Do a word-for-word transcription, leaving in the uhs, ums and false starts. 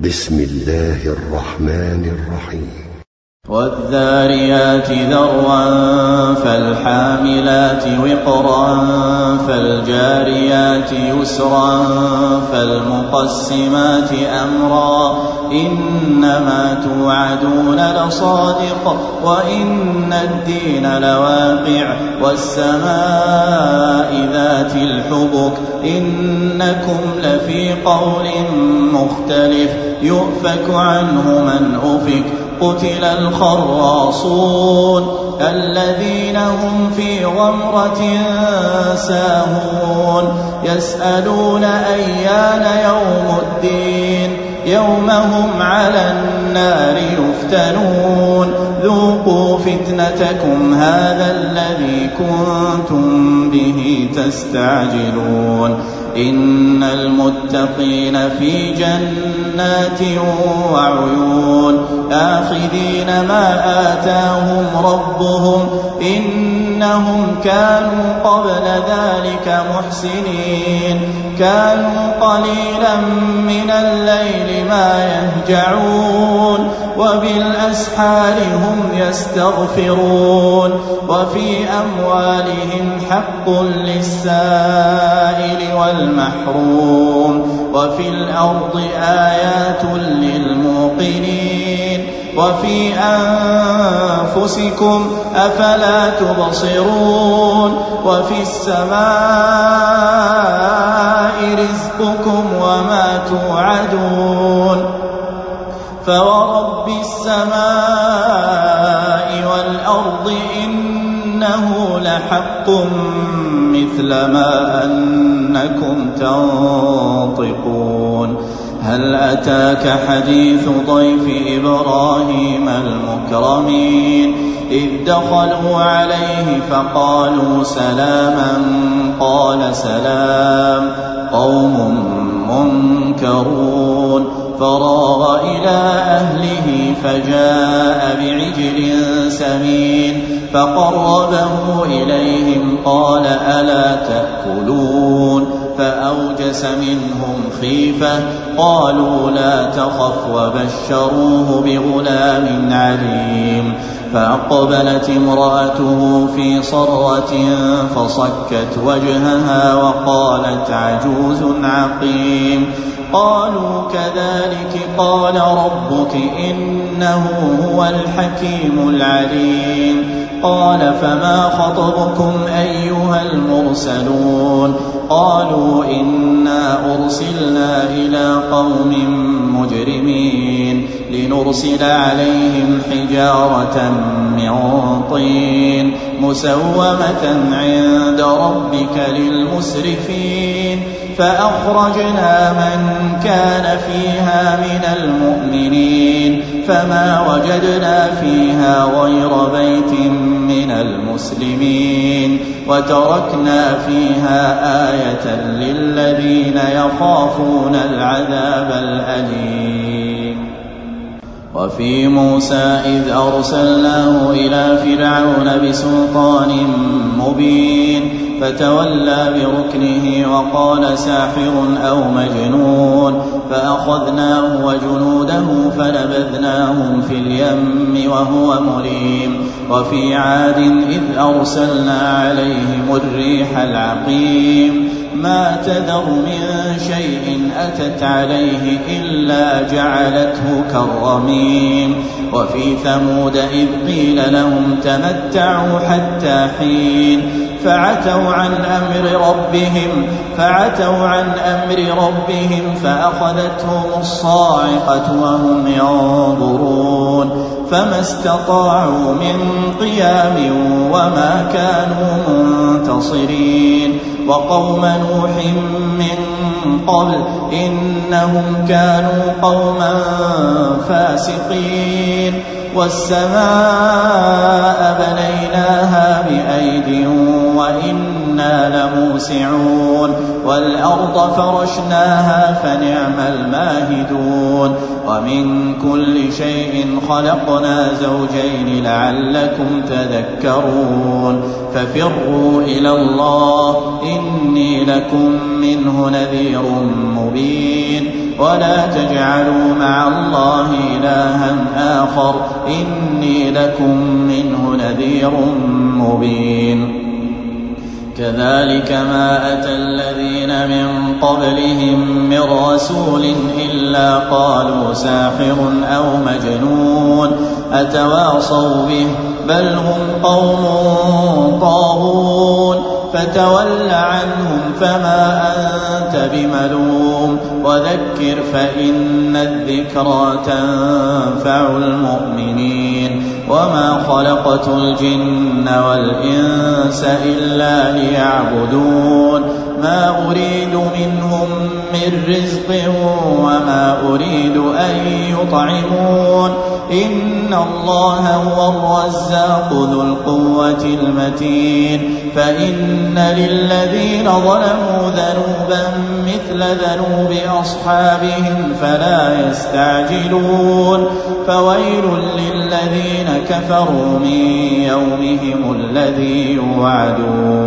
بسم الله الرحمن الرحيم. والذاريات ذروا فالحاملات وقرا فالجاريات يسرا فالمقسمات أمرا إنما توعدون لصادق وإن الدين لواقع والسماء ذات الحبك إنكم لفي قول مختلف يؤفك عنه من أفك قتل الخراصون الذين هم في غمرة ساهون يسألون أيان يوم الدين يوم هم على النار يفتنون ذوقوا فتنتكم هذا الذي كنتم به تستعجلون إن المتقين في جنات وعيون آخذين ما آتاهم ربهم إنهم كانوا قبل ذلك محسنين كانوا قليلا من الليل ما يهجعون وبالأسحار هم يستغفرون وفي أموالهم حق للسائل والمحروم وفي الأرض آيات للموقنين وفي أنفسكم أفلا تبصرون وفي السماء رزقكم وما توعدون فورب السماء والأرض إنه لحق مثل ما أنكم تنطقون هل أتاك حديث ضيف إبراهيم المكرمين إذ دخلوا عليه فقالوا سلاما قال سلام قوم منكرون فراغ إلى أهله فجاء بعجل سمين فقربه إليهم قال ألا تأكلون فأوجس منهم خيفة قالوا لا تخف وبشروه بغلام عليم فأقبلت امرأته في صرة فصكت وجهها وقالت عجوز عقيم قالوا كذلك قال ربك إنه هو الحكيم العليم قال فما خطبكم أيها المرسلون قالوا إنا أرسلنا إلى قوم مجرمين لنرسل عليهم حجارة من طين مسومة عند ربك للمسرفين فأخرجنا من كان فيها من المؤمنين فما وجدنا فيها غير بيت من المسلمين وتركنا فيها آية للذين يخافون العذاب الأليم وفي موسى إذ أرسلناه إلى فرعون بسلطان مبين فتولى بركنه وقال ساحر أو مجنون فأخذناه وجنوده فنبذناهم في اليم وهو مليم وفي عاد إذ أرسلنا عليهم الريح العقيم ما تذر من شيء أتت عليه إلا جعلته كالرميم وفي ثمود إذ قيل لهم تمتعوا حتى حين فعتوا عن أمر ربهم فعتوا عن أمر ربهم فأخذتهم الصاعقة وهم ينظرون فما استطاعوا من قيام وما كانوا منتصرين وقوم نوح من قبل إنهم كانوا قوما فاسقين والسماء بنيناها بأيد وإنا لموسعون والأرض فرشناها فنعم الماهدون ومن كل شيء خلقنا زوجين لعلكم تذكرون ففروا إلى الله إني لكم منه نذير مبين ولا تجعلوا مع الله إلها آخر إني لكم منه نذير مبين. كذلك ما أتى الذين من قبلهم من رسول إلا قالوا ساحر أو مجنون أتواصوا به بل هم قوم طاغون فتول عنهم فما أنت بملوم وذكر فإن الذكرى تنفع المؤمنين وما خلقت الجن والإنس إلا ليعبدون ما أريد منهم من رزق وما أريد أن يطعمون إن الله هو الرزاق ذو القوة المتين. فإن للذين ظلموا ذنوبا مثل ذنوب أصحابهم فلا يستعجلون فويل للذين كفروا من يومهم الذي يوعدون.